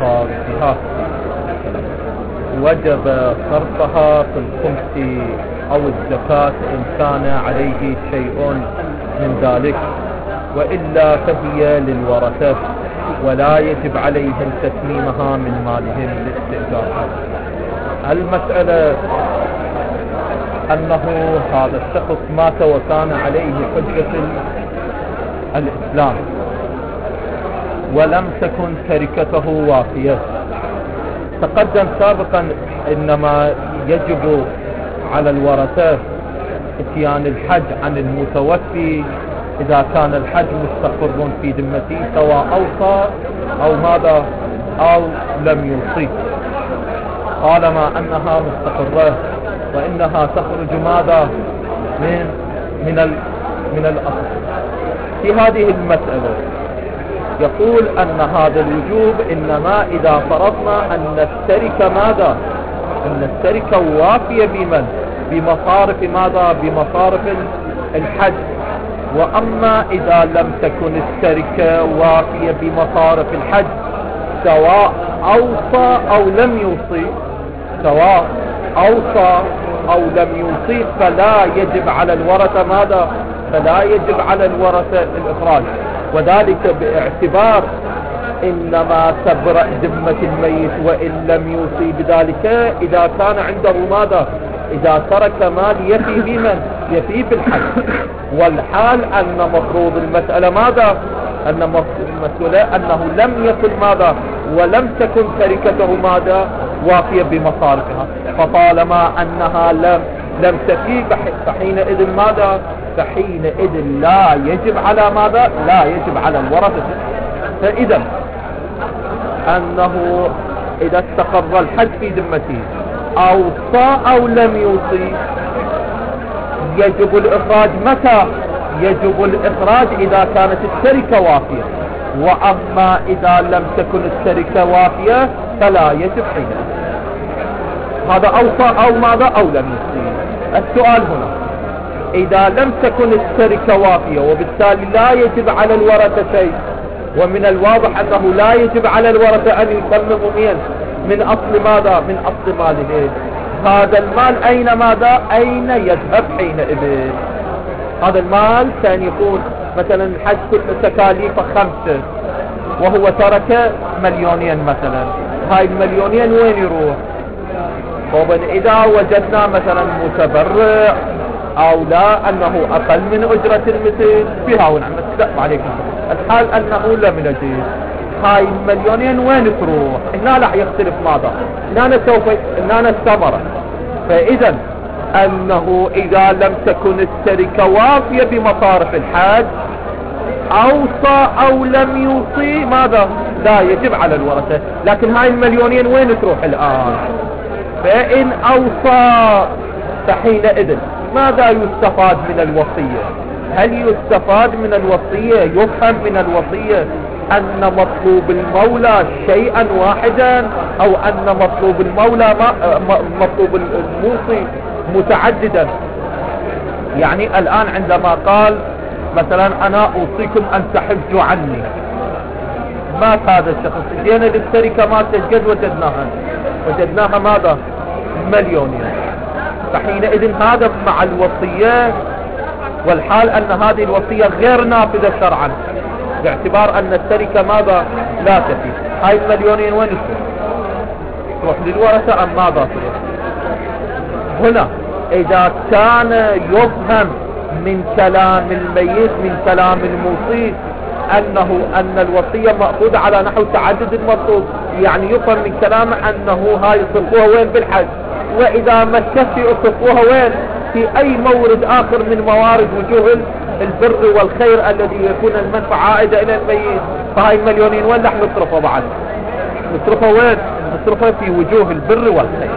بمصارفها وجب صرفها في الخمس أو الزكاة إن كان عليه شيء من ذلك، وإلا فهي للورثة ولا يجب عليهم تسليمها من مالهم لاستئجارها. المسألة أنه هذا الشخص مات وكان عليه حجة الإسلام ولم تكن تركته وافية. تقدم سابقا إنما يجب على الورثة اتيان الحج عن المتوفي إذا كان الحج مستقر في ذمته، سواء أوصى أو ماذا أو لم يوصي، طالما أنها مستقرة وإنها تخرج ماذا من الأصل. في هذه المسألة يقول أن هذا الوجوب إنما إذا فرضنا أن التركة ماذا، أن التركة وافية بمن، بمصارف ماذا، بمصارف الحج. وأما إذا لم تكن التركة وافية بمصارف الحج، سواء أوصى أو لم يوصي، سواء أوصى أو لم يوصي، فلا يجب على الورثة ماذا، فلا يجب على الورثة الإخراج، وذلك باعتبار إنما تبرأ ذمة الميت وإن لم يوصي بذلك إذا كان عنده ماذا، إذا ترك مال يفي بمن، يفي بالحج. والحال أن مفروض المسألة ماذا، أن المسألة أنه لم يكن ماذا، ولم تكن تركته ماذا وافية بمصارفها، فطالما أنها لم تفي فحينئذ ماذا، فحينئذ لا يجب على ماذا، لا يجب على الورثة. فإذا أنه إذا استقر الحج في ذمته أوصى أو لم يوصي يجب الإخراج. متى يجب الإخراج؟ إذا كانت التركة وافية، وأما إذا لم تكن التركة وافية فلا يجب حينئذ. هذا أوصى أو ماذا أو لم يوصي. السؤال هنا إذا لم تكن التركة وافية وبالتالي لا يجب على الورثة شيء، ومن الواضح أنه لا يجب على الورثة أن يسلموا من أصل ماذا، من أصل ماله، هذا المال أين ماذا، أين يذهب حينئذ؟ هذا المال كان يكون مثلا الحج كل تكاليفه 5 وهو ترك 2,000,000 مثلا، هاي 2,000,000 وين يروح؟ طبعا إذا وجدنا مثلا متبرع أو لا أنه أقل من أجرة المثل بها ونعم السلام عليكم، الحال أنه لم نجد، هاي 2,000,000 وين تروح؟ هنا لا يختلف ماذا، هنا الثمرة. فإذا أنه إذا لم تكن التركة وافية بمصارف الحج أوصى أو لم يوصي ماذا، لا يجب على الورثة. لكن هاي 2,000,000 وين تروح الآن؟ فإن أوصى فحينئذ ماذا يستفاد من الوصية؟ هل يستفاد من الوصية، يفهم من الوصية أن مطلوب المولى شيئا واحدا، أو أن مطلوب المولى مطلوب الموصي متعددا؟ يعني الآن عندما قال مثلا أنا أوصيكم أن تحجوا عني، مات هذا الشخص، جينا للتركة ما تجد وجدناها ماذا، 2,000,000. فحينئذ هذا مع الوصية، والحال أن هذه الوصية غير نافذة شرعا باعتبار أن التركة ماذا لا تفي. هاي 2,000,000 وين تروح للورثة أم ماذا تروح؟ هنا إذا كان يفهم من كلام الميت، من كلام الموصي، أن الوصية مأخوذة على نحو تعدد المطلوب، يعني يفهم من كلامه أنه هاي يصرفوها وين بالحج، وإذا ما تكفي يصرفوها وين في أي مورد آخر من موارد وجوه البر والخير الذي يكون المنفعة عائدة إلى الميت. فهاي 2,000,000 وين رح نصرفها بعد؟ نصرفها وين؟ نصرفها في وجوه البر والخير.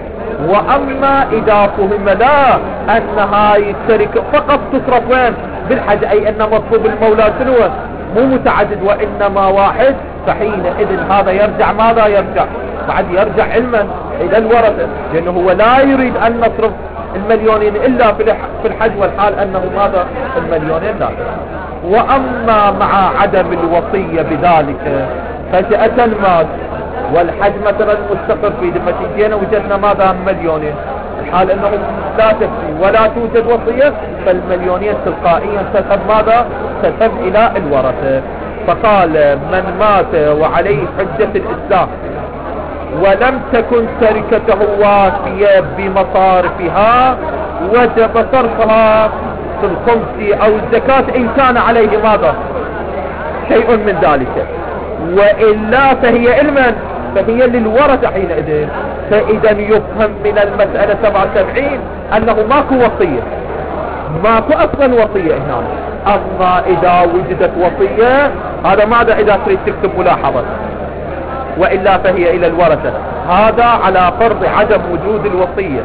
وأما إذا فهم لا أن هاي التركة فقط تصرف وين بالحج، أي أن مطلوب المولى شنو مو متعدد وإنما واحد، فحينئذ هذا يرجع ماذا، يرجع علما إلى الورثة، لأنه هو لا يريد أن نصرف 2,000,000 إلا في الحج، والحال أنه ماذا 2,000,000 لا. وأما مع عدم الوصية بذلك فجأة مات والحج مثلا مستقر في ذمتي، جينا وجدنا ماذا؟ مليونين، الحال انه لا تكفي ولا توجد وصية، فالمليونين تلقائيا تذهب ماذا؟ تذهب الى الورثة. فقال من مات وعليه حجة الاسلام ولم تكن تركته وافية بمصارفها وجب صرفها في الخمس او الزكاة ان كان عليه ماذا؟ شيء من ذلك، وإلا فهي علما فهي للورثة حينئذ. فإذا يفهم من المسألة 77 أنه ماكو وصية، ماكو أصلا وصية هنا. أما إذا وجدت وصية هذا ماذا؟ إذا تريد تكتب ملاحظة، وإلا فهي إلى الورثة. هذا على فرض عدم وجود الوصية.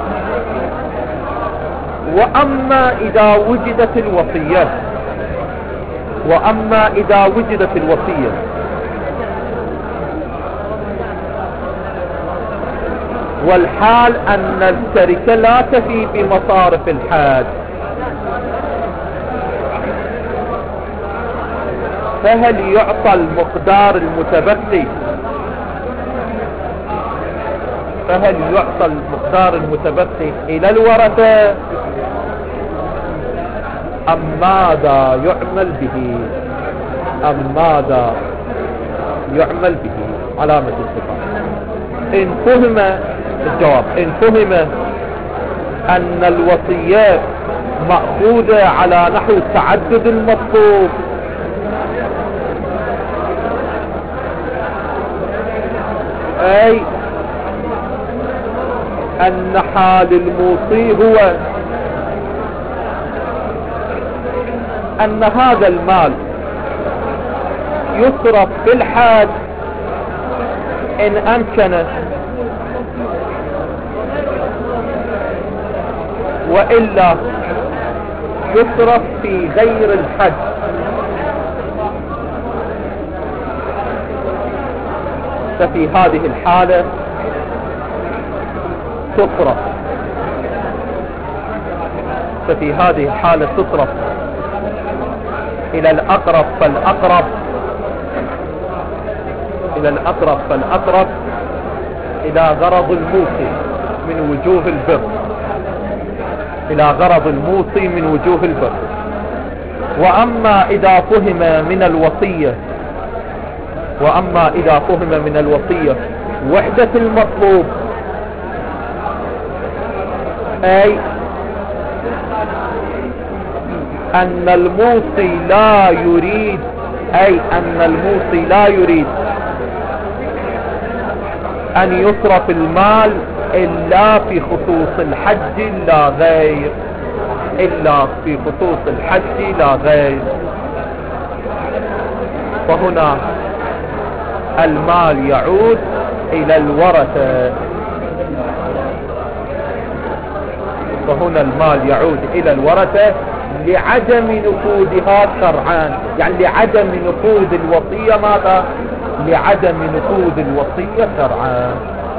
وأما إذا وجدت الوصية والحال أن التركة لا تفي بمصارف الحاج، فهل يعطى المقدار المتبقي إلى الورثة أم ماذا يعمل به؟ علامة استفهام. إن فهم الجواب، إن فهم أن الوصية مأخوذة على نحو تعدد المطلوب، أي أن حال الموصي هو أن هذا المال يصرف في الحاج إن أمكن، وإلا يصرف في غير الحج، ففي هذه الحالة تصرف إلى الأقرب فالأقرب إلى غرض الموصي من وجوه البر. وأما إذا فهم من الوصية وحدة المطلوب، أي أن الموصي لا يريد أن يصرف المال إلا في خصوص الحج لا غير، فهنا المال يعود إلى الورثة، لعدم نفوذها شرعا، يعني لعدم نفوذ الوصية ماذا؟ لعدم نفوذ الوصية شرعا.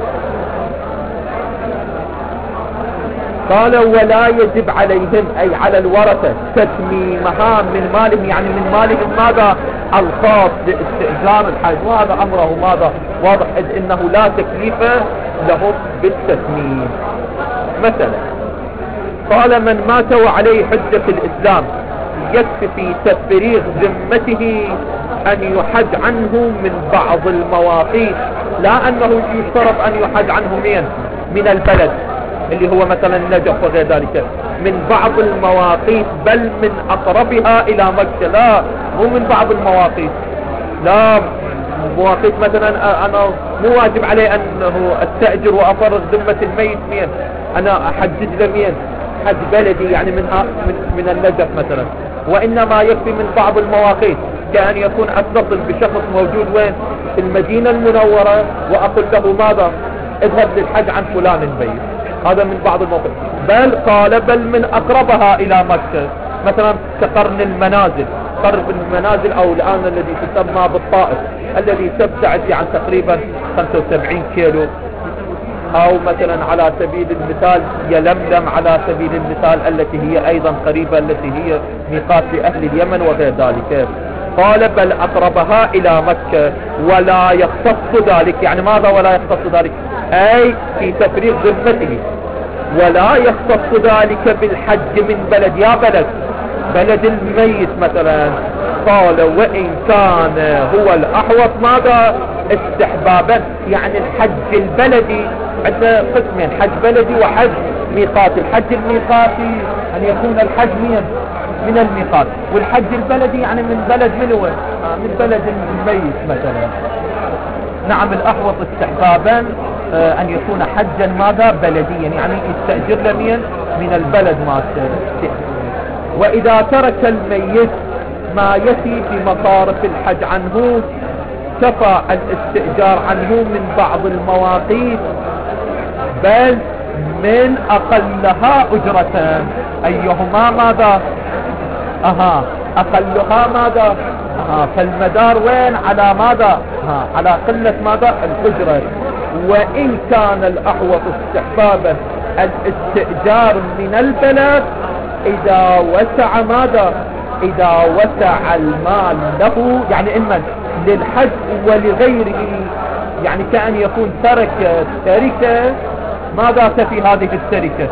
قال ولا يجب عليهم أي على الورثة تتميمها من مالهم، يعني من مالهم ماذا؟ الخاص باستئجار الحج، وهذا أمره ماذا؟ واضح، إذ إنه لا تكليف لهم بالتتميم. مثلا قال من مات وعليه حجة الإسلام يكفي في تفريغ ذمته أن يحج عنه من بعض المواقيت، لا أنه يشترط أن يحج عنه من البلد اللي هو مثلا النجف وغير ذلك، من بعض المواقيت، بل من أقربها إلى مكة. لا، مو من بعض المواقيت، لا مواقيت مثلا أنا مو واجب عليه أنه أستأجر وأفرغ ذمة الميت أنا أحجج له حج بلدي، يعني من النجف مثلا، وإنما يكفي من بعض المواقيت، كأن يكون أتصل بشخص موجود وين؟ في المدينة المنورة، وأقول له ماذا؟ اذهب للحج عن فلان البيت، هذا من بعض المواقيت. بل من أقربها إلى مكة، مثلا كقرن المنازل أو الآن الذي تسمى بالطائف، الذي تبتعد يعني تقريبا 75 كيلو، أو مثلا على سبيل المثال يلملم على سبيل المثال التي هي أيضا قريبة، التي هي ميقات لأهل اليمن وغير ذلك. قال بل أقربها إلى مكة ولا يختص ذلك. يعني ماذا ولا يختص ذلك؟ أي في تفريغ ذمته، ولا يختص ذلك بالحج من بلد، يا بلد الميت مثلا. قال وإن كان هو الأحوط ماذا استحبابا. يعني الحج البلدي عندنا قسمين، حج بلدي وحج ميقاتي. الحج الميقاتي أن يكون الحج من الميقات، والحج البلدي يعني من بلد منه من بلد الميت مثلا. نعم الأحوط استحبابا أن يكون حجا ماذا بلديا، يعني يستأجر له من البلد ما استأجر. وإذا ترك الميت ما يأتي في مصارف الحج عنه كفى الاستئجار عنه من بعض المواقيت، بل من أقلها أجرة. أيهما ماذا؟ أقلها ماذا؟ فالمدار وين؟ على ماذا؟ على قلة ماذا؟ الأجرة. وإن كان الأحوط استحبابا الاستئجار من البلد إذا وسع ماذا؟ إذا وسع المال له، يعني إما للحج ولغيره. يعني كأن يكون ترك تركة، ماذا تفي هذه التركة؟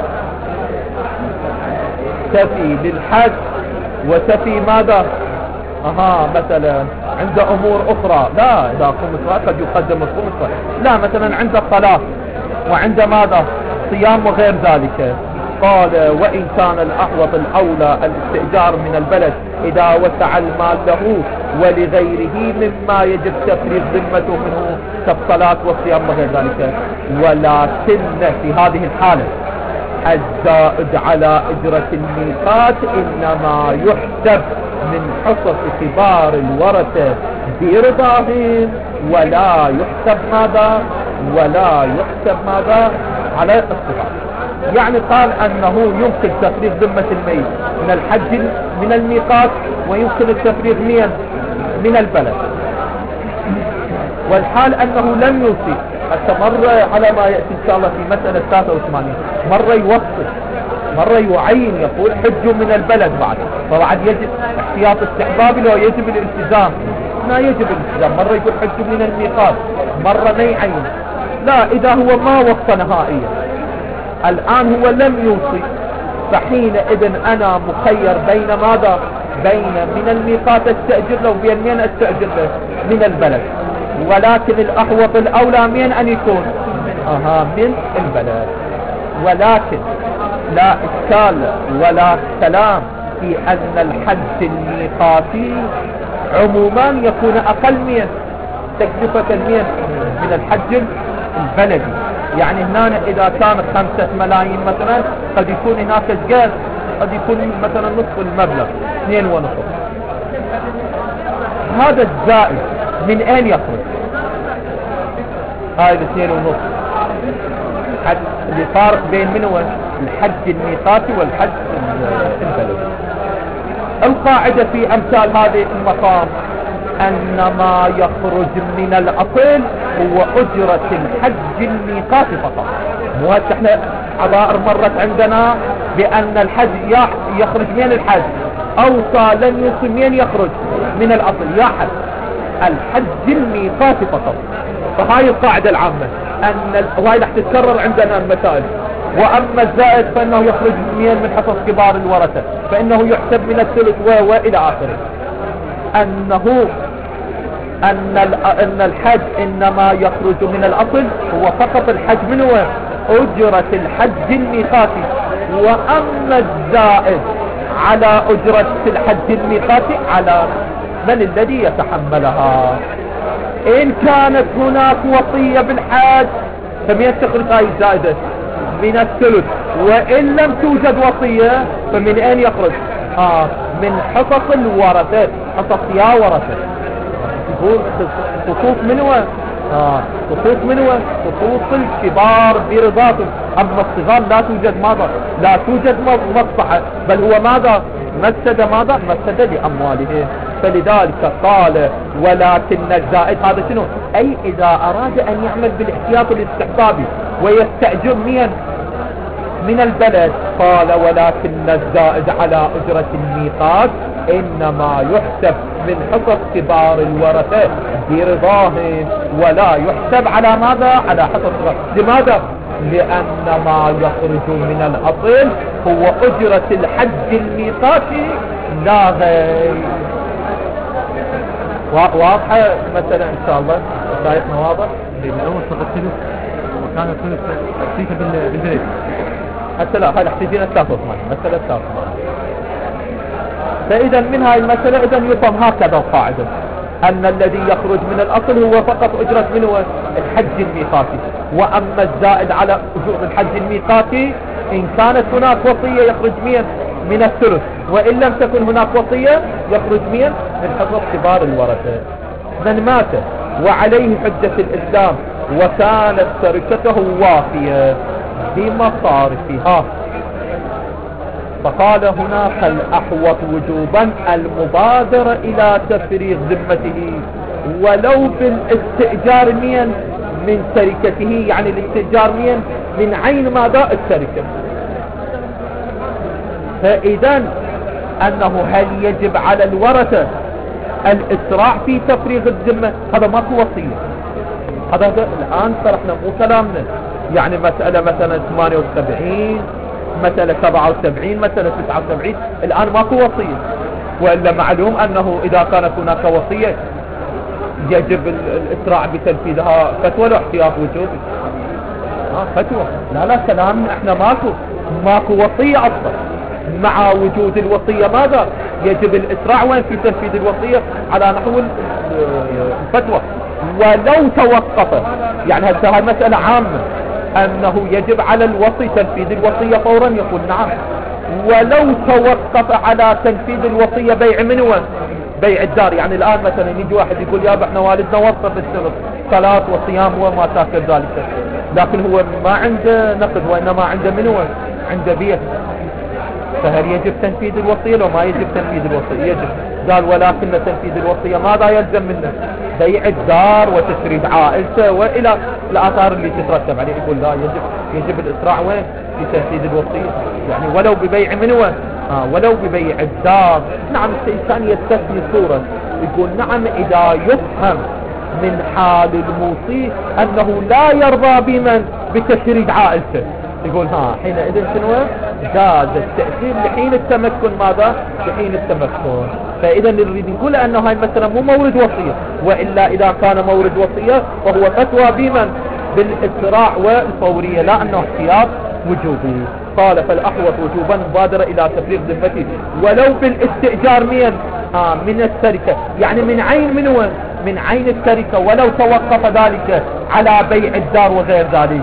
تفي للحج وتفي ماذا؟ مثلا عند أمور أخرى، لا إذا خمس قد يقدم الخمس، لا مثلا عند الصلاة وعند ماذا؟ صيام وغير ذلك. قال وإن كان الأحوط الأولى الاستئجار من البلد إذا وسع المال له ولغيره مما يجب تفريغ ذمته منه كالصلاة والصيام وغير ذلك. ولكن في هذه الحالة الزائد على أجرة الميقات إنما يحسب من حصص كبار الورثة برضاهم، ولا يحسب ماذا على الصغار. يعني قال أنه يمكن تفريغ ذمة الميت من الحج من الميقات، ويمكن التفريغ من البلد. والحال أنه لم يوصي. استمر على ما يأتي إن شاء الله في مسألة 83. مرة يوصي، مرة يعين يقول حج من البلد بعد، فبعد يجب احتياط استحبابي لو يجب الالتزام، ما يجب الالتزام. مرة يقول حج من الميقات، مرة ما يعين. لا إذا هو ما وصى نهائيا، الآن هو لم يوصي، فحينئذ أنا مخير بين ماذا؟ بين من الميقات استأجر له، وبين من استأجر له من البلد. ولكن الأحوط الأولى من أن يكون من البلد. ولكن لا إشكال ولا كلام في أن الحج الميقاتي عموما يكون أقل من تكلفة من الحج البلدي. يعني هنا إذا كان 5 ملايين مثلا قد يكون هناك اشجار، قد يكون مثلا نصف المبلغ 2.5. هذا الزائد من أين يخرج؟ هاي 2.5. الفارق بين منه الحج الميقاتي والحج البلدي. القاعدة في أمثال هذه المقام أن ما يخرج من الأصل هو أجرة الحج الميقاتي فقط. مو احنا عبائر مرت عندنا بأن الحج يخرج من الحج أوصى لن يوصي من يخرج من الأصل يا حج الحج الميقاتي فقط. فهاي القاعدة العامة، أن وهي رح تتكرر عندنا المسائل. وأما الزائد فإنه يخرج من حصص كبار الورثة، فإنه يحسب من الثلث وإلى آخره. أن الحج إنما يخرج من الأصل هو فقط الحج منه أجرة الحج الميقاتي. وأما الزائد على أجرة الحج الميقاتي على من الذي يتحملها. إن كانت هناك وصية بالحج فمن تخرج هاي الزائدة؟ من الثلث. وإن لم توجد وصية فمن أين يخرج؟ من حصص الورثة. حصص يا ورثة، خصوص منه خصوص منه خصوص الكبار برضاتهم. أما الصغار لا توجد ماذا؟ لا توجد مصلحة، بل هو ماذا؟ مفسد لأمواله. فلذلك قال ولكن الزائد هذا شنو؟ أي إذا أراد أن يعمل بالاحتياط الاستحبابي ويستأجر من البلد، قال ولكن الزائد على أجرة الميقات إنما يحسب من حصص كبار الورثة برضاهم، ولا يحسب على ماذا؟ على حصص الورثة. لماذا؟ لأن ما يخرج من الأصل هو أجرة الحج الميقاتي لا غير. واضحة مثلا إن شاء الله؟ شايفنا واضح؟ من أول سقط ثلث وكان الثلث تحسيسه بالبلد. هسه لا، هذا احتاجين التاسوس مالي، مسألة التاسوس مالي. فإذا من هاي المسألة إذا يفهم هكذا القاعدة، أن الذي يخرج من الأصل هو فقط أجرة من هو الحج الميقاتي، وأما الزائد على أجور الحج الميقاتي إن كانت هناك وصية يخرج من الثلث، وإن لم تكن هناك وصية يخرج من حصص كبار الورثة. من مات وعليه حجة الإسلام وكانت تركته وافية بمصارفها، فقال هناك الأحوط وجوبا المبادرة إلى تفريغ ذمته ولو بالاستئجار من تركته، يعني الاستئجار من عين ماذا؟ التركة. فإذا أنه هل يجب على الورثة الإسراع في تفريغ الذمة؟ هذا ماكو وصية. هذا الآن شرحنا مو كلامنا، يعني مسألة مثلا 78 مسألة 77 مسألة 79 الآن ماكو وصية، وإلا معلوم أنه إذا كانت هناك وصية يجب الإسراع بتنفيذها. فتوى له احتياط وجوبي، فتوى. لا كلامنا احنا ماكو وصية أصلا. مع وجود الوصية ماذا؟ يجب الإسراع وين في تنفيذ الوصية على نحو الفتوى. ولو توقف، يعني هذه مسألة عامة أنه يجب على الوصي تنفيذ الوصية فورا، يقول نعم. ولو توقف على تنفيذ الوصية بيع منه بيع الدار، يعني الآن مثلا يجي واحد يقول يا احنا والدنا وصف الشرط صلاة وصيام وما تاكل ذلك، لكن هو ما عنده نقد وإنما عنده منه عنده بيع، فهل يجب تنفيذ الوصية لو ما يجب تنفيذ الوصية؟ يجب. قال ولكن تنفيذ الوصية ماذا يلزم منه؟ بيع الدار وتشريد عائلته وإلى الآثار اللي تترتب عليه. يقول لا، يجب الإسراع وين في تنفيذ الوصية، يعني ولو ببيع منه ولو ببيع الدار. نعم الإنسان يستثني صورة، يقول نعم إذا يفهم من حال الموصي أنه لا يرضى بمن بتشريد عائلته، يقول حينئذ شنو؟ جاز التأثير لحين التمكن. ماذا؟ لحين التمكن. فإذا نريد نقول أنه هاي مثلا مو مورد وصية، وإلا إذا كان مورد وصية فهو فتوى بمن؟ بالإسراع والفورية، لا أنه احتياط وجوبي. قال فالأحوط وجوبا مبادرة إلى تفريغ ذمته ولو بالاستئجار من التركة، يعني من عين من عين التركة، ولو توقف ذلك على بيع الدار وغير ذلك.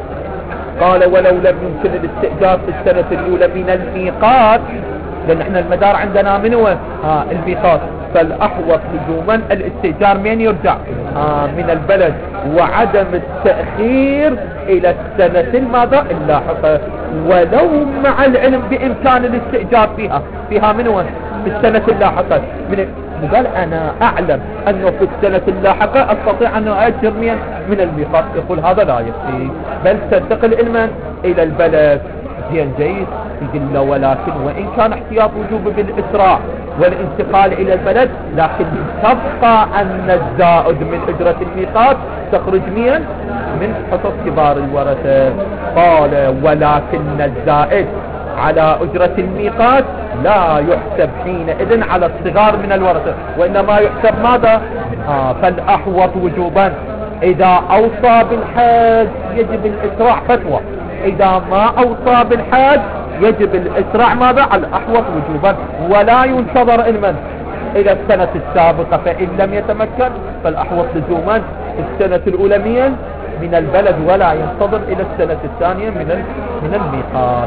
قال ولو لم يمكن الاستئجار في السنة الأولى من الميقات، لأن احنا المدار عندنا من هو الميقات، فالأحوط لزوما الاستئجار من يرجع من البلد، وعدم التأخير إلى السنة الماذا اللاحقة، ولو مع العلم بإمكان الاستئجار فيها من هو في السنة اللاحقة. قال أنا أعلم أنه في السنة اللاحقة أستطيع أن أأجر من الميقات. يقول هذا لا يكفي، بل تنتقل إلى البلد. زين جيد. يقول له ولكن وإن كان احتياط وجوب بالإسراع والانتقال إلى البلد، لكن تبقى أن الزائد من أجرة الميقات تخرج من حصص كبار الورثة. قال ولكن الزائد على أجرة الميقات لا يحسب حينئذ على الصغار من الورثة، وإنما يحسب ماذا؟ فالأحوط وجوبا إذا أوصى بالحج يجب الإسراع فتوى، إذا ما أوصى بالحج يجب الإسراع ماذا؟ على الأحوط وجوبا، ولا ينتظر إلى السنة السابقة، فإن لم يتمكن فالأحوط لزوما السنة الأولى من البلد، ولا ينتظر إلى السنة الثانية من الميقات.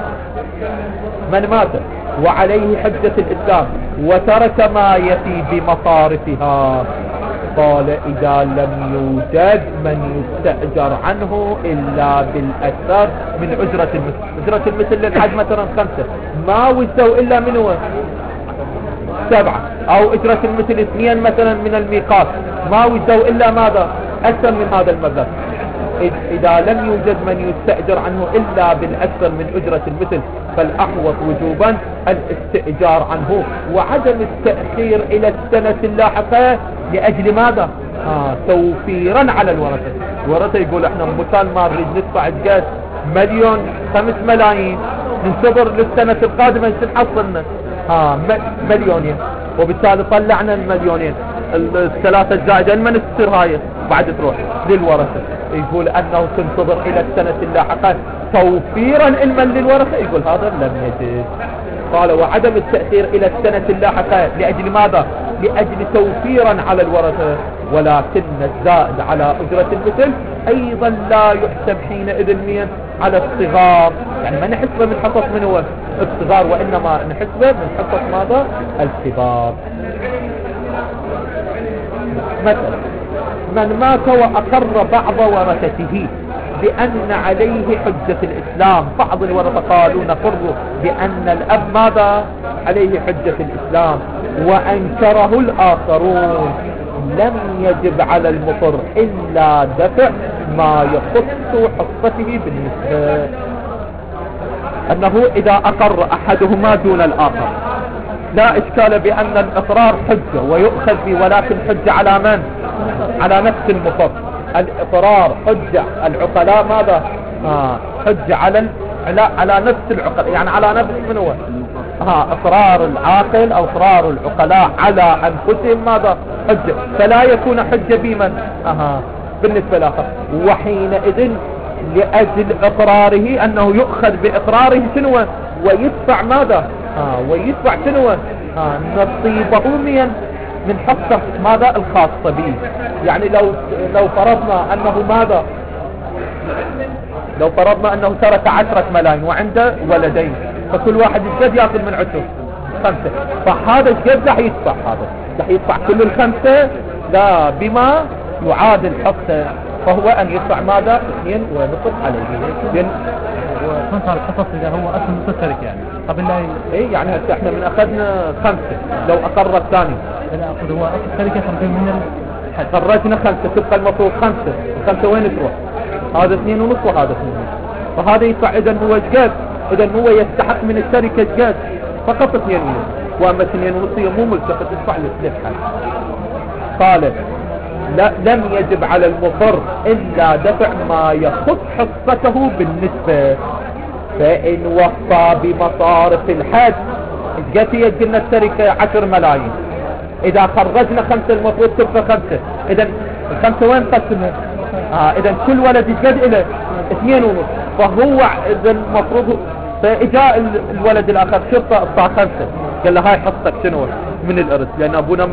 من مات وعليه حجة الإسلام وترك ما يفي بمصارفها، قال إذا لم يوجد من يستأجر عنه إلا بالأكثر من أجرة المثل. أجرة المثل للحج مثلا 5، ما وجدوا إلا منه 7، أو أجرة المثل 2 مثلا من الميقات، ما وجدوا إلا ماذا؟ أكثر من هذا المبلغ. إذا لم يوجد من يستأجر عنه إلا بالأكثر من أجرة المثل فالأحوط وجوبا الاستئجار عنه وعدم التأخير إلى السنة اللاحقة لأجل ماذا؟ توفيرا على الورثة. الورثة يقول احنا مثال ما نريد ندفع الجاز 1,000,000 ننتظر للسنة القادمة نحصلنا مليونين، وبالتالي طلعنا ال2,000,000 الثلاثة الزائدة ما نستر هاي بعد تروح للورثة. يقول أنه تنتظر إلى السنة اللاحقة توفيرا علما للورثة، يقول هذا لم يجد. قال وعدم التأخير إلى السنة اللاحقة لأجل ماذا؟ لأجل توفيرا على الورثة، ولكن الزائد على أجرة المثل أيضا لا يحسب حينئذ على الصغار، يعني ما نحسبه من حصص من هو الصغار، وإنما نحسبه من حصص ماذا؟ الكبار. مثلا من مات وأقر بعض ورثته بأن عليه حجة الإسلام، بعض الورثة قالوا نقر بأن الأب ماذا؟ عليه حجة الإسلام، وأنكره الآخرون، لم يجب على المقر إلا دفع ما يخص حصته بالنسبة، أنه إذا أقر أحدهما دون الآخر لا إشكال بأن الإقرار حجة ويؤخذ به، ولكن حجة على من؟ على نفس المقر. الإقرار حجة، العقلاء ماذا؟ حجة على نفس العقلاء، يعني على نفس من هو؟ إقرار العاقل أو إقرار العقلاء على أنفسهم ماذا؟ حجة، فلا يكون حجة بمن؟ بالنسبة لآخر. وحينئذ لأجل إقراره أنه يؤخذ بإقراره شنو ويدفع ماذا؟ ويدفع شنو؟ نصيبه من حصة ماذا؟ الخاصة به. يعني لو فرضنا أنه ماذا؟ لو فرضنا أنه ترك 10 ملايين وعنده ولدين، فكل واحد الجد يأخذ من عشر 5، فهذا الجد رح يدفع، هذا رح يدفع كل 5 لا بما يعادل حصة، فهو أن يدفع ماذا؟ 2.5 عليه. وكنت على الحصص إذا هو أصل متشارك يعني قبل لا يعني احنا من أخذنا 5، لو أقر الثاني إذا أخذ هو أصل الشركة 5 من الحد، خرجنا 5 تبقى المفروض 5 وين تروح؟ هذا 2.5 وهذا 2.5، فهذا يدفع. إذا هو جاد، إذا هو يستحق من الشركة جاد فقط 2.5، وأما 2.5 مو ملتقط تدفع للحد. قال لم يجب على المقر إلا دفع ما يخص حصته بالنسبة، فإن وفى بمصارف الحج جت يجلنا الشركة 10 ملايين، إذا خرجنا 5 المفروض تبقى 5، إذا 5 وين قسمها؟ إذا كل ولد يجد إلى 2.5، فهو إذا المفروض فإجاء الولد الآخر شرطة أصبع 5، قال له هاي حصتك شنو من الإرث، لأن أبونا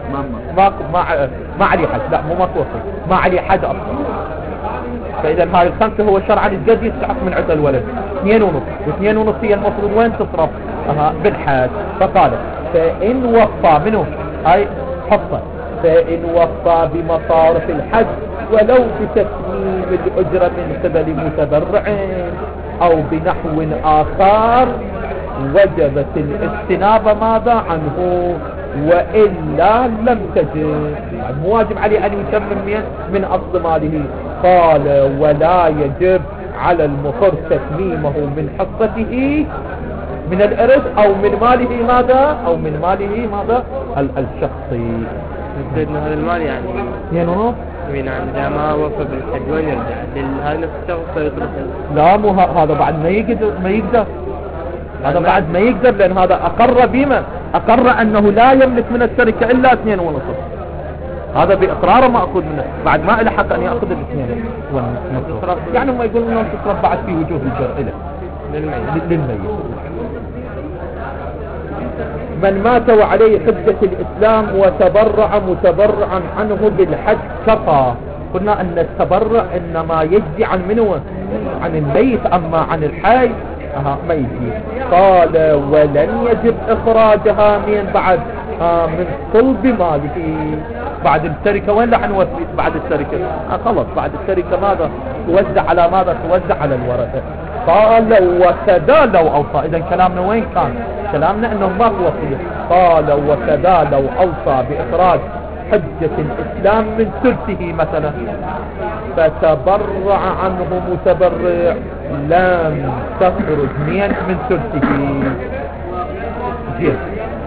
ما عليه حد، لا مو مطوفي، ما عليه حد أصلا. فإذا هاي 5 هو شرعا الجد يستحق من عند الولد 2.5، و2.5 هي المفروض وين تصرف؟ بالحج. فقال فإن وفى منه هاي حصة، فإن وفى بمصارف الحج ولو بتسميم الأجرة من قبل متبرع أو بنحو آخر وجبت الاستنابة ماذا عنه، وإلا لم تجب، مو واجب عليه أن يتمم من أصل ماله. قال ولا يجب على المقر تتميمه من حصته من الإرث أو من ماله ماذا؟ أو من ماله ماذا؟ الشخصي. سيدنا هذا المال يعني 2.5 إذا ما وفى بالحج وين يرجع؟ هذا نفس الشخص يطلق؟ لا مو هذا بعد ما يقدر هذا بعد ما يقدر، لأن هذا أقر بما أقر أنه لا يملك من الشركة إلا 2.5، هذا بإقراره ما أخذ منه، بعد ما إلى حق أن يأخذ 2.5. يعني هم يقولون أنه تصرف بعد في وجوه الجر للميت. من مات وعليه حجة الإسلام وتبرع متبرعا عنه بالحج كفى. قلنا أن التبرع إنما يجزي عن منه عن الميت، أما عن الحي ما يجي. قال ولن يجب إخراجها من بعد من صلب ماله بعد التركة. وين لحن نوفي بعد التركة؟ خلص بعد التركة ماذا توزع على ماذا؟ توزع على الورثة. قال وكذا لو أوصى. إذا كلامنا وين كان؟ كلامنا أنه ما توصي. قال وكذا لو أوصى بإخراج حجة الإسلام من ثلثه مثلا فتبرع عنه متبرع لم تخرج من ثلثه. زين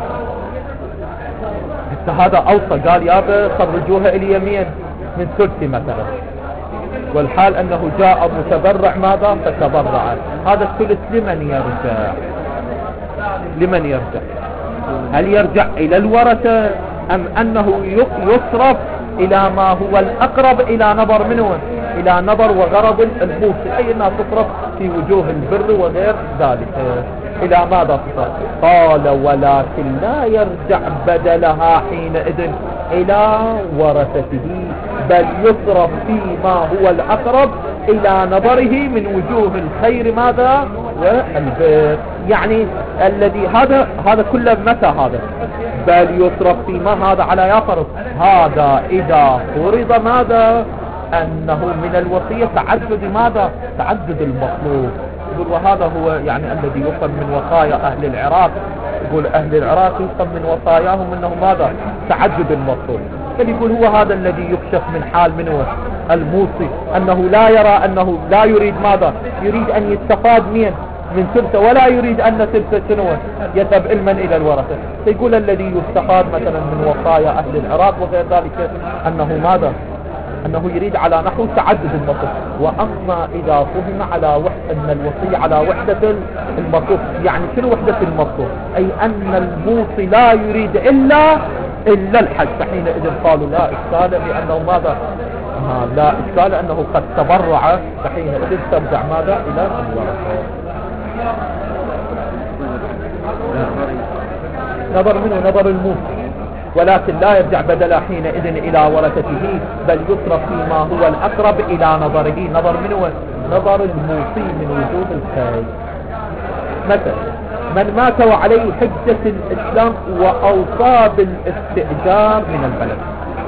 هذا اوصى قال يابا خرجوها اليمين من ثلثي مثلا، والحال انه جاء متبرع ماذا فتبرع، هذا الثلث لمن يرجع؟ لمن يرجع؟ هل يرجع الى الورثة ام انه يصرف الى ما هو الاقرب الى نظر منه، الى نظر وغرض الموصي، اي انها تصرف في وجوه البر وغير ذلك. الى ماذا تصرف؟ قال ولكن لا يرجع بدلها حينئذ الى ورثته، بل يصرف فيما هو الاقرب الى نظره من وجوه الخير ماذا والبر. يعني الذي هذا كله متى هذا؟ بل يصرف فيما هذا على يفرض هذا اذا فرض ماذا انه من الوصية تعدد ماذا تعدد المطلوب. يقول وهذا هو يعني الذي يفهم من وصايا اهل العراق، يقول اهل العراق يفهم من وصاياهم انه ماذا تعدد المطلوب. بل يقول هو هذا الذي يكشف من حال منه الموصي انه لا يرى انه لا يريد ماذا يريد ان يستفاد من ثلثه، ولا يريد ان ثلثه شنو يذهب علما الى الورثه. فيقول الذي يستفاد مثلا من وصايا اهل العراق وغير ذلك انه ماذا انه يريد على نحو تعدد المطلوب. واما اذا فهم على ان الوصية على وحدة المطلوب، يعني شنو وحدة المطلوب؟ اي ان الموصي لا يريد الا الحج، فحينئذ قالوا لا اشكال لانه ماذا لا اشكال انه قد تبرع، فحينئذ ترجع ماذا الى الورثة. نظر منه نظر الموصي، ولكن لا يرجع بدلا حينئذ الى ورثته، بل يصرف فيما هو الاقرب الى نظره. نظر منه نظر الموصي من وجوه الخير. مثلا من مات وعليه حجة الاسلام واوصى بالاستئجار من البلد.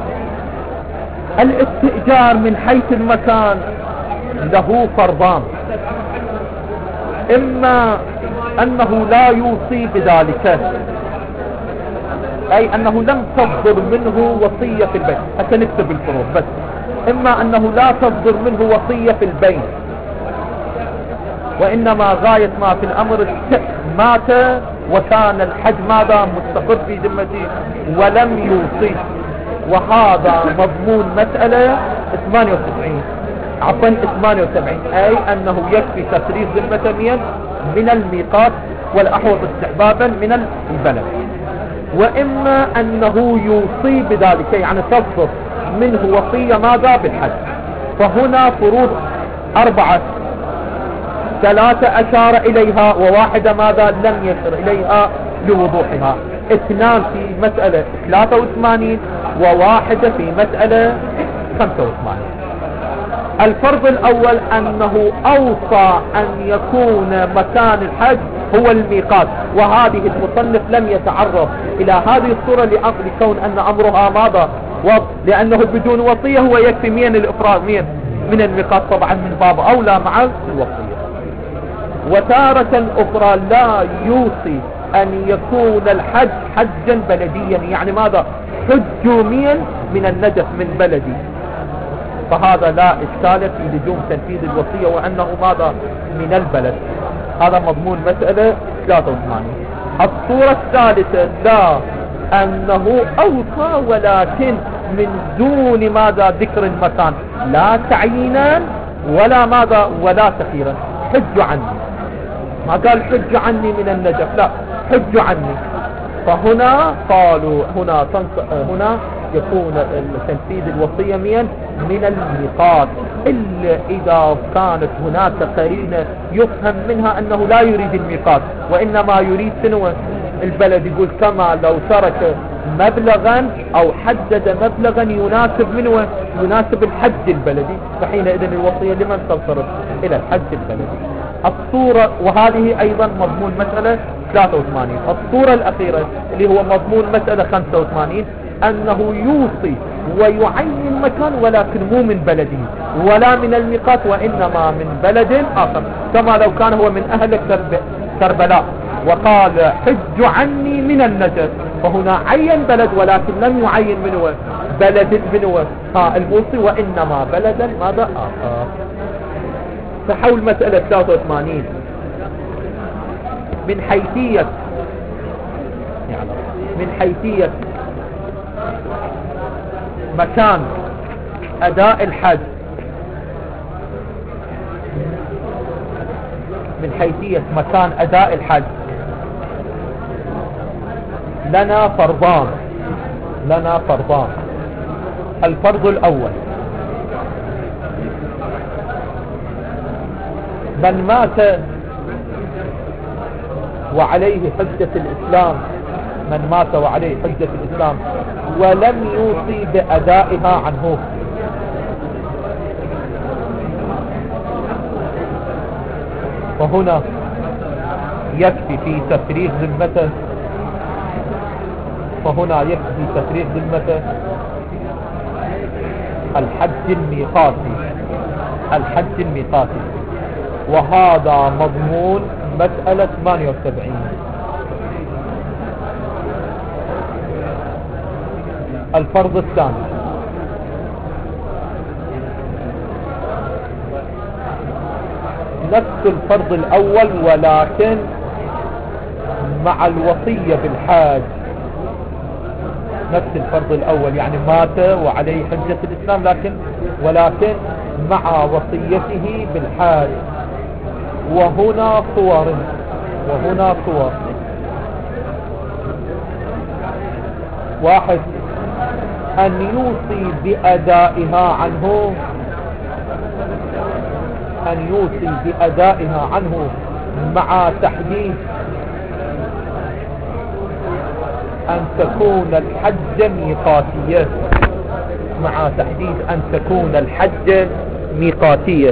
الاستئجار من حيث المكان له فرضان، اما انه لا يوصي بذلك، اي انه لم تصدر منه وصية في البين، حتى نكتب الفروض بس. اما انه لا تصدر منه وصية في البين، وانما غاية ما في الامر مات وكان الحج ماذا مستقر في ذمته ولم يوصي، وهذا مضمون مسألة 78 اي انه يكفي تفريغ ذمة من الميقات والاحوط استحبابا من البلد. واما انه يوصي بذلك، يعني تصدر منه وصية ماذا بالحج. فهنا فروض 4، 3 اشار اليها وواحدة ماذا لم يشر اليها لوضوحها، 2 في مسألة 83 وواحدة في مسألة 85. الفرض الاول انه اوصى ان يكون مكان الحج هو الميقات، وهذه المصنف لم يتعرض الى هذه الصورة لكون ان امرها ماذا لانه بدون وصية هو يكفي الافراد من الميقات، طبعا من باب اولى مع الوصية. وتارة اخرى لا يوصي ان يكون الحج حجا بلديا، يعني ماذا حجوا من النجف من بلدي، فهذا لا اشكال في لزوم تنفيذ الوصية وانه ماذا من البلد. هذا مضمون مسألة 83. الصورة الثالثة لا انه اوصى ولكن من دون ماذا ذكر المكان، لا تعيينا ولا ماذا ولا تخيرا. حج عني، ما قال حج عني من النجف، لا حج عني. فهنا قالوا هنا يكون تنفيذ الوصية من الميقات، إلا إذا كانت هناك قرينة يفهم منها أنه لا يريد الميقات وإنما يريد سنوة البلد. يقول كما لو ترك مبلغا أو حدد مبلغا يناسب الحج البلدي، فحينئذ الوصية لمن تنصرف إلى الحج البلدي. الصورة وهذه أيضا مضمون مسألة 83. الصورة الأخيرة اللي هو مضمون مسألة 85 أنه يوصي ويعين مكان ولكن مو من بلده ولا من الميقات وإنما من بلد آخر، كما لو كان هو من أهل كربلاء وقال حج عني من النجف، فهنا عين بلد ولكن لم يعين منه بلد الموصي وإنما بلدا ماذا آخر. فحول مسألة 83 من حيثية مكان أداء الحج، من حيثية مكان أداء الحج لنا فرضان. الفرض الأول: من مات وعليه حجة الإسلام، ولم يوصي بأدائها عنه، فهنا يكفي في تفريغ ذمته، الحج الميقاتي، وهذا مضمون مسألة 78. الفرض الثاني: نفس الفرض الأول ولكن مع الوصية بالحاج. نفس الفرض الأول، يعني مات وعليه حجة الإسلام ولكن مع وصيته بالحاج. وهنا صور. واحد: أن يوصي بأدائها عنه مع تحديد أن تكون الحج ميقاتية،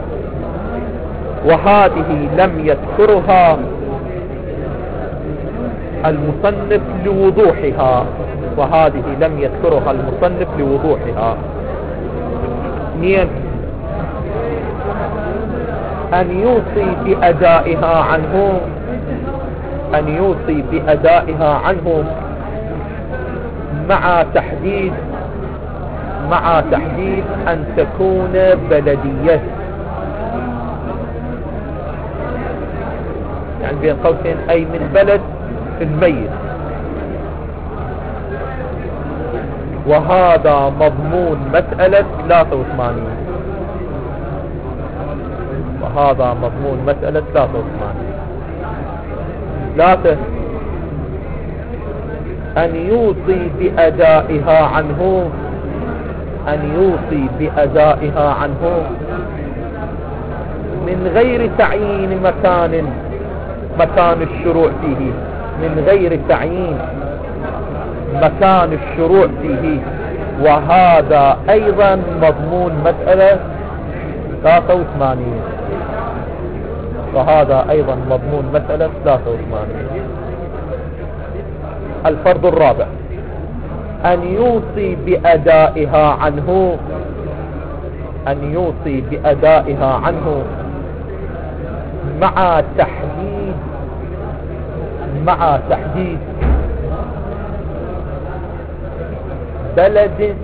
وهذه لم يذكرها المصنف لوضوحها. اثنين: أن يوصي بأدائها عنه مع تحديد أن تكون بلدية، يعني بين قوسين أي من بلد الميت. وهذا مضمون مسألة 83. 3: أن يوصي بأدائها عنه من غير تعيين مكان الشروع فيه، وهذا أيضا مضمون مسألة 83. الفرض الرابع: أن يوصي بأدائها عنه مع تحديد بلد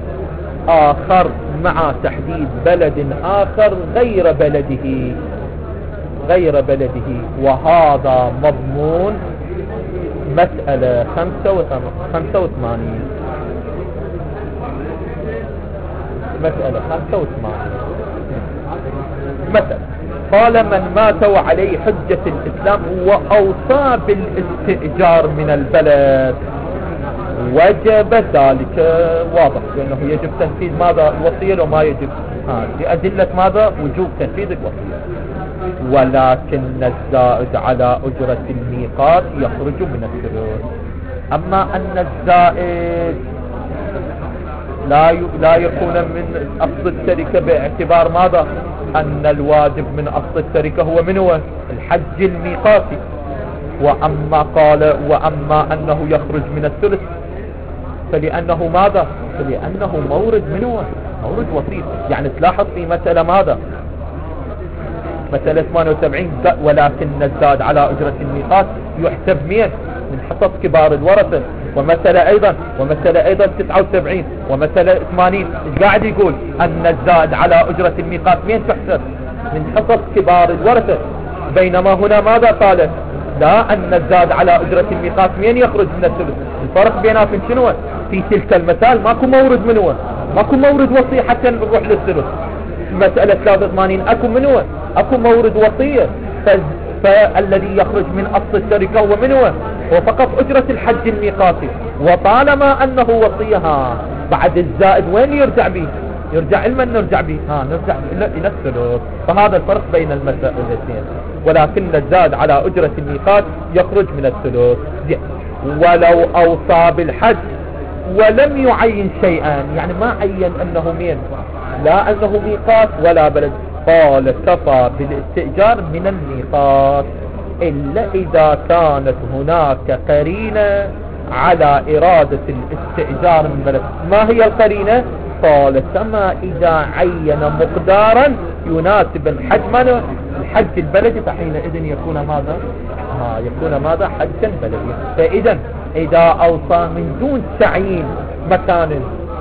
آخر غير بلده، وهذا مضمون مسألة 85. مثلا قال: من مات وعليه حجة الإسلام وأوصى بالاستئجار من البلد وجب ذلك. واضح لأنه يجب تنفيذ ماذا؟ الوصية لو ما يجب لأدلة ماذا؟ وجوب تنفيذ الوصية. ولكن الزائد على أجرة الميقات يخرج من الثلث. أما أن الزائد لا يكون من أصل التركة باعتبار ماذا؟ أن الواجب من أصل التركة هو الحج الميقاتي. وأما أنه يخرج من الثلث فلأنه ماذا؟ فلأنه مورد مورد وسيط. يعني تلاحظ في مسألة ماذا؟ مسألة 78: ولكن الزاد على أجرة الميقات يحسب من حصص كبار الورثة. ومسألة أيضا 79 ومسألة 80 قاعد يقول أن الزاد على أجرة الميقات تحسب من حصص كبار الورثة. بينما هنا ماذا قال؟ لا، أن الزاد على أجرة الميقات من يخرج من الثلث. الفرق بيناتهم شنو؟ في تلك المثال ماكو مورد منه، ماكو مورد وصية حتى نروح للثلث. مسألة 83 اكو منه، اكو مورد وصية. فالذي يخرج من أصل التركة هو منه، هو فقط أجرة الحج الميقاتي. وطالما أنه وصيها بعد الزائد وين يرجع به؟ يرجع علما نرجع به، نرجع إلى الثلث. فهذا الفرق بين المسألتين. ولكن الزاد على أجرة الميقات يخرج من الثلث. ولو أوصى بالحج ولم يعين شيئا، يعني ما عين أنه مين، لا أنه ميقات ولا بلد، قال كفى بالاستئجار من الميقات إلا إذا كانت هناك قرينة على إرادة الاستئجار من بلد. ما هي القرينة؟ قال كما إذا عين مقدارا يناسب الحج البلدي، فحينئذ يكون ماذا؟ يكون ماذا؟ حجا بلديا. فإذا إذا أوصى من دون تعيين مكان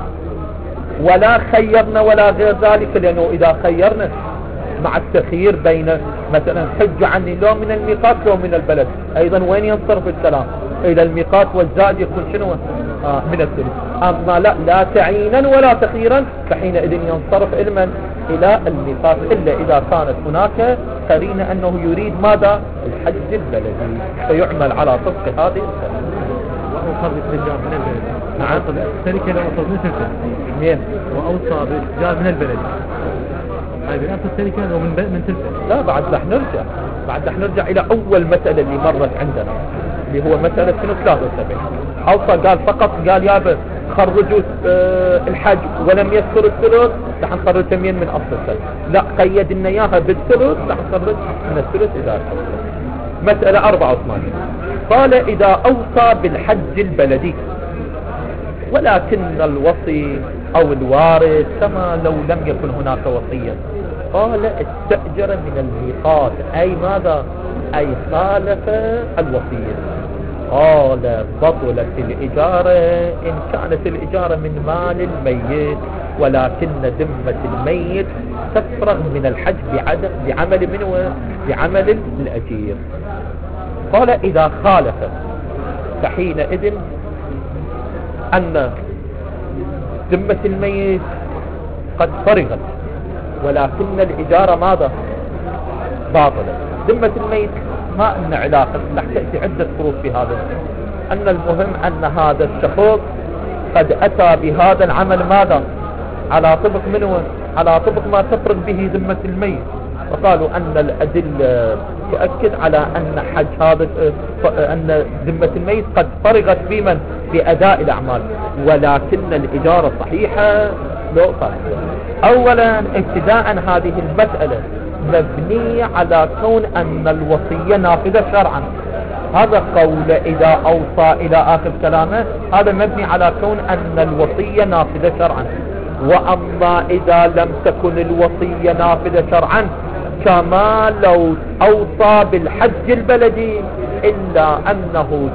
ولا خيرنا ولا غير ذلك، لأنه إذا خيرنا مع التخيير بين مثلا حج عني لو من الميقات لو من البلد، أيضا وين ينصرف الكلام؟ إلى الميقات والزاد يكون شنو؟ من الثلث. أما لا تعيينا ولا تخييرا، فحينئذ ينصرف علما إلى الميقات، إلا إذا كانت هناك قرينة أنه يريد ماذا؟ الحج البلدي، فيعمل على طبق هذه السنة. وأوصى بالاستئجار من البلد. نعم. الشركة لو أوصى من الثلث. مين؟ وأوصى بالاستئجار من البلد. هاي بنفس الشركة أو من ثلث. لا، بعد رح نرجع إلى أول مسألة اللي مرت عندنا، اللي هو مسألة 73. أوصى قال فقط، قال يابا خرجوا الحج ولم يذكر الثلث، رح نخرج يمين من أصل الثلث. لا، قيد لنا إياها بالثلث، رح نخرج من الثلث إذا مسألة 84. قال إذا أوصى بالحج البلدي ولكن الوصي أو الوارث كما لو لم يكن هناك وصيا، قال استأجر من الميقات، أي ماذا؟ أي خالف الوصية. قال بطلت الإجارة إن كانت الإجارة من مال الميت، ولكن ذمة الميت تفرغ من الحج بعمل منه، بعمل الأجير. قال إذا خالف، فحينئذ أن ذمة الميت قد فرغت، ولكن الإجارة ماذا؟ باطلة. ذمة الميت ما أن علاقة، رح تأتي عدة فروق في هذا. أن المهم أن هذا الشخص قد أتى بهذا العمل ماذا؟ على طبق منه، على طبق ما تفرغ به ذمة الميت. وقالوا أن الأدلة تؤكد على أن حج هذا، أن ذمة الميت قد فرغت بمن؟ بأداء الأعمال، ولكن الإجارة صحيحة لو فرغت. أولا ابتداء هذه المسألة مبنية على كون أن الوصية نافذة شرعا. هذا قول إذا أوصى إلى آخر كلامه، هذا مبني على كون أن الوصية نافذة شرعا. وأما إذا لم تكن الوصية نافذة شرعا، كما لو أوصى بالحج البلدي إلا أنه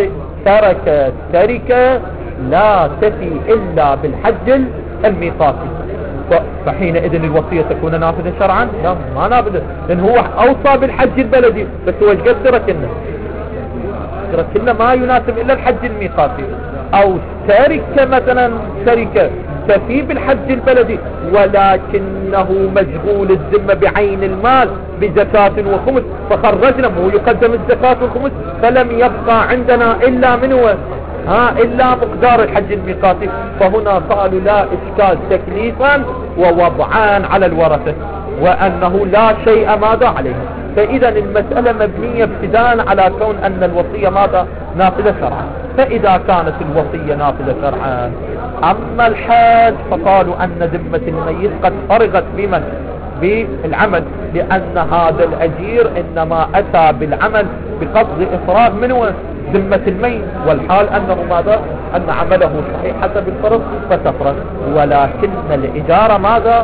ترك تركة لا تفي إلا بالحج الميقاتي، فحينئذ الوصية تكون نافذة شرعا؟ لا، ما نافذة، لأن هو أوصى بالحج البلدي، بس هو ايش قد تركنا ما يناسب إلا الحج الميقاتي. أو ترك مثلا تركة تفي بالحج البلدي، ولكنه مشغول الذمة بعين المال بزكاة وخمس، فخرجنا مو يقدم الزكاة والخمس، فلم يبقى عندنا إلا منه إلا مقدار الحج الميقاتي. فهنا قالوا لا إشكال تكليفا ووضعان على الورثة، وأنه لا شيء ماذا عليه. فإذا المسألة مبنية ابتداء على كون أن الوصية ماذا؟ نافذة شرعا. فإذا كانت الوصية نافذة شرعا، أما الحج فقالوا أن ذمة الميت قد فرغت بمن؟ بالعمل، لأن هذا الأجير إنما أتى بالعمل بقصد إفراغ منه ذمة الميت، والحال أنه ماذا؟ أن عمله صحيح حسب الفرض فتفرغ. ولكن الإجارة ماذا؟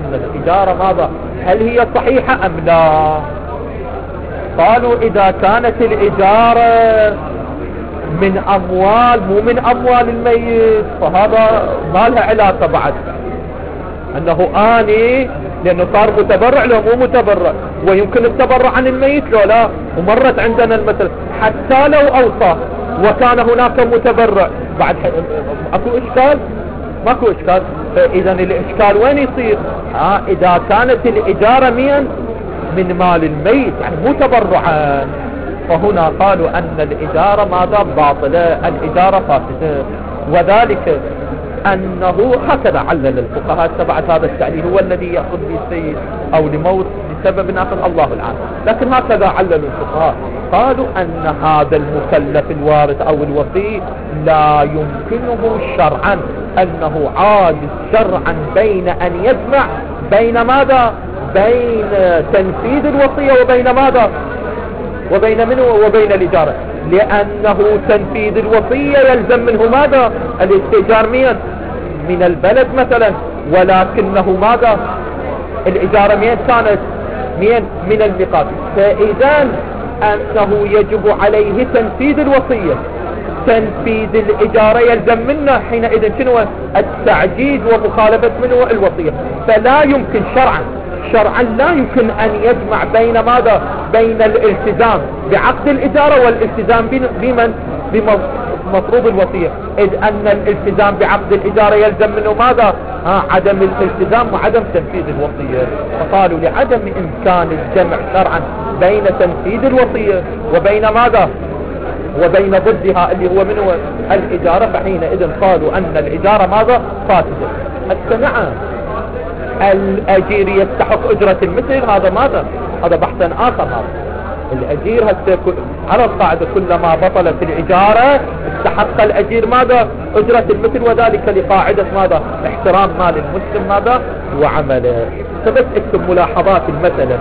هل هي صحيحة أم لا؟ قالوا إذا كانت الإجارة من أموال مو من أموال الميت، فهذا ما لها علاقة بعد، أنه أني لأنه صار متبرع لو مو متبرع، ويمكن التبرع عن الميت لو لا. ومرت عندنا المثل حتى لو أوصى وكان هناك متبرع بعد اكو إشكال؟ ماكو إشكال. فإذا الإشكال وين يصير؟ إذا كانت الإجارة من مال الميت يعني مو تبرعا، فهنا قالوا أن الإجارة ماذا؟ باطلة، الإجارة فاسدة. وذلك أنه هكذا علل الفقهاء تبع هذا التعليل، هو الذي يأخذ به السيد أو لموت لسبب آخر الله العالم، لكن هكذا علل الفقهاء. قالوا أن هذا المكلف الوارث أو الوصي لا يمكنه شرعا، أنه عاجز شرعا بين أن يجمع بين ماذا؟ بين تنفيذ الوصية وبين ماذا؟ وبين منه وبين الإجارة، لأنه تنفيذ الوصية يلزم منه ماذا؟ الاستئجار من البلد مثلا، ولكنه ماذا؟ الإجارة كانت من الميقات. فإذا أنه يجب عليه تنفيذ الوصية، تنفيذ الإجارة يلزم منه حينئذ شنو؟ التعجيز ومخالفة منه الوصية. فلا يمكن شرعا لا يمكن أن يجمع بين ماذا؟ بين الالتزام بعقد الإجارة والالتزام بمن؟ بمفروض الوصية، إذ أن الالتزام بعقد الإجارة يلزم منه ماذا؟ عدم الالتزام وعدم تنفيذ الوصية. فقالوا لعدم إمكان الجمع شرعا بين تنفيذ الوصية وبين ماذا؟ وبين ضدها اللي هو منه الإجارة، فحينئذ قالوا أن الإجارة ماذا؟ فاسدة. السماع الأجير يستحق أجرة المثل، هذا ماذا؟ هذا بحثا آخر. هذا الأجير على القاعدة كلما بطلت الإجارة استحق الأجير ماذا؟ أجرة المثل، وذلك لقاعدة ماذا؟ احترام مال المسلم ماذا؟ وعمله. فبس اكتب ملاحظات المسألة.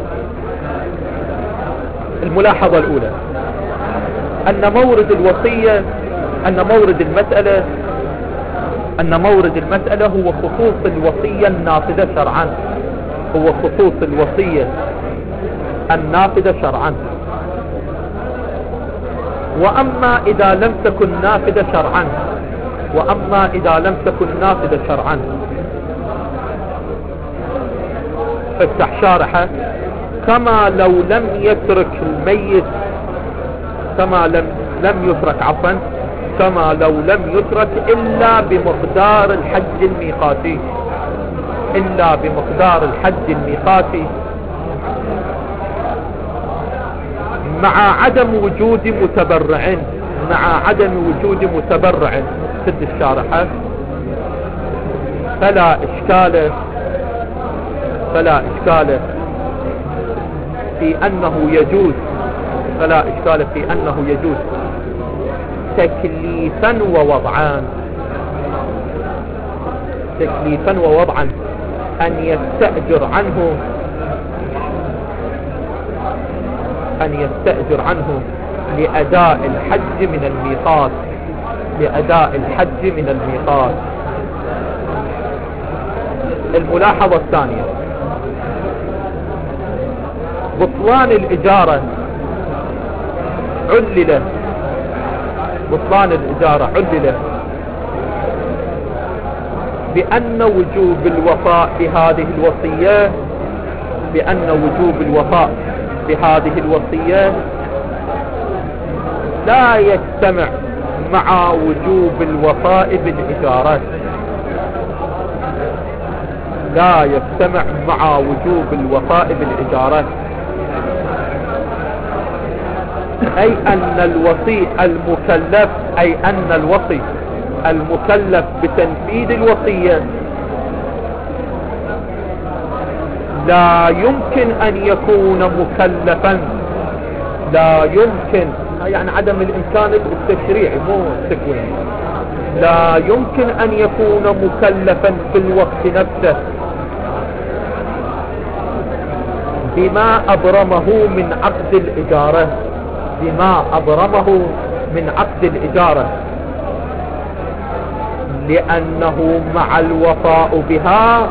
الملاحظة الأولى أن مورد الوصية أن مورد المسألة هو خصوص الوصية النافذة شرعا، هو خصوص الوصية النافذة شرعا. وأما إذا لم تكن نافذة شرعا افتح شارحة. كما لو لم يترك الميت، كما لو لم يترك إلا بمقدار الحج الميقاتي مع عدم وجود متبرع سد الشارحة. فلا إشكال في أنه يجوز تكليفا ووضعا أن يستأجر عنه لأداء الحج من الميقات. الملاحظة الثانية بطلان الإجارة علل بأن وجوب الوفاء بهذه الوصية لا يجتمع مع وجوب الوفاء بالإجارة. أي أن الوصي المكلف بتنفيذ الوصية لا يمكن أن يكون مكلفا، يعني عدم الإمكان التشريعي مو التكويني، لا يمكن أن يكون مكلفا في الوقت نفسه بما أبرمه من عقد الإجارة، لأنه مع الوفاء بها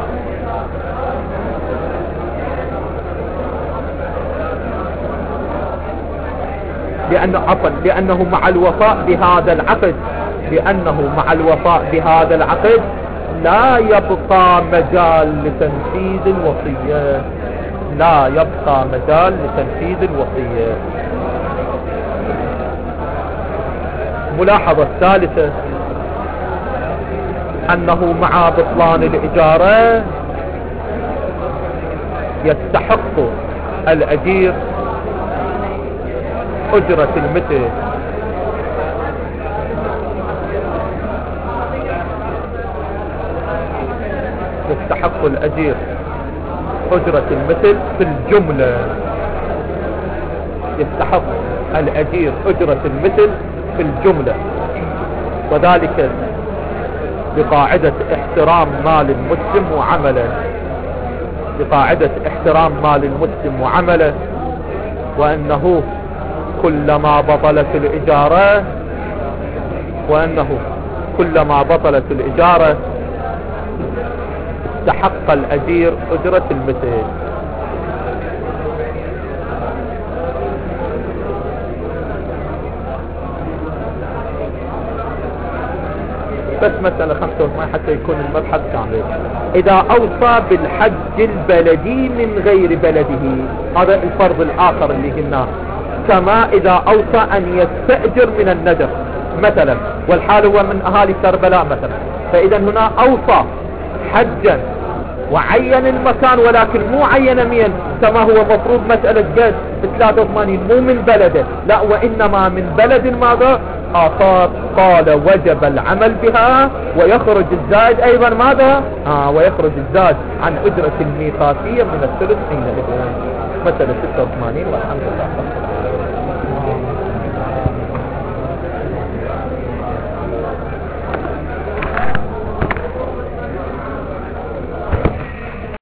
لأنه مع الوفاء بهذا العقد لا يبقى مجال لتنفيذ الوصية، لا يبقى مجال لتنفيذ الوصية. ملاحظة الثالثة أنه مع بطلان الإجارة يستحق الأجير أجرة المثل، يستحق الأجير أجرة المثل في الجملة، يستحق الأجير أجرة المثل في الجملة، وذلك بقاعدة احترام مال المسلم وعمله، بقاعدة احترام مال المسلم وعمله، وأنه كلما بطلت الإجارة، وأنه كلما بطلت الإجارة استحق الأجير أجرة المثل. بس مسألة 85 حتى يكون المبحث كامل. إذا أوصى بالحج البلدي من غير بلده، هذا الفرض الآخر اللي قلناه، كما إذا أوصى أن يستأجر من النجف مثلا، والحال هو من أهالي كربلاء مثلا، فإذا هنا أوصى حجا وعين المكان ولكن مو عين مين كما هو مفروض مسألة جد 83 مو من بلده، لا وإنما من بلد ماذا آخر، قال وجب العمل بها ويخرج الزائد أيضا ماذا ويخرج الزائد عن أجرة الميقاتية من الثلث حينئذ. مسألة 86 والحمد لله.